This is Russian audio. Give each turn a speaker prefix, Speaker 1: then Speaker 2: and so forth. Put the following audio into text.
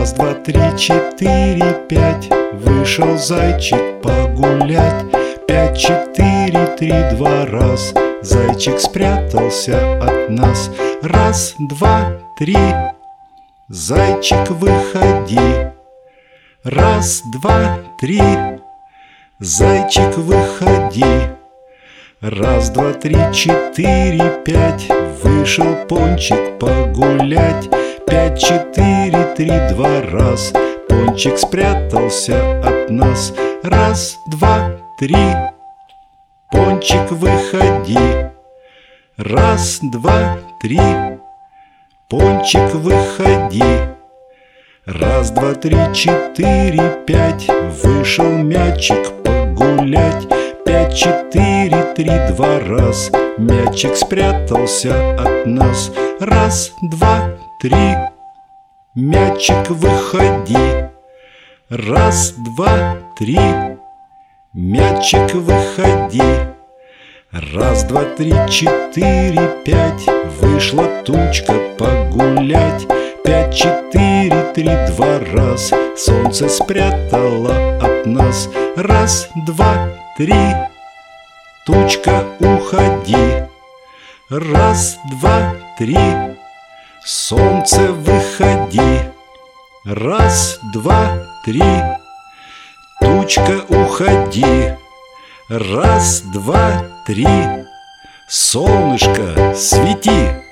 Speaker 1: Раз, два, три, четыре, пять. Вышел зайчик погулять. 5, 4, 3, 2, раз. Зайчик спрятался от нас. Раз, два, три. Зайчик, выходи. Раз, два, три. Зайчик, выходи. Раз, два, три, четыре, пять. Вышел пончик погулять. 5, 4, 3, 2, раз. Пончик спрятался от нас. Раз, два, три. Пончик, выходи. Раз, два, три. Пончик, выходи. Раз, два, три, четыре, пять. Вышел мячик погулять. 5, 4, 3, 2, раз. Мячик спрятался от нас. Раз, два, три. Мячик, выходи. Раз, два, три. Мячик, выходи. Раз, два, три, четыре, пять. Вышла тучка погулять. 5, 4, 3, 2, раз. Солнце спрятало от нас. Раз, два, три. Тучка, уходи. Раз, два, три. Солнце, выходи. Раз, два, три. Тучка, уходи. Раз, два, три. Солнышко, свети.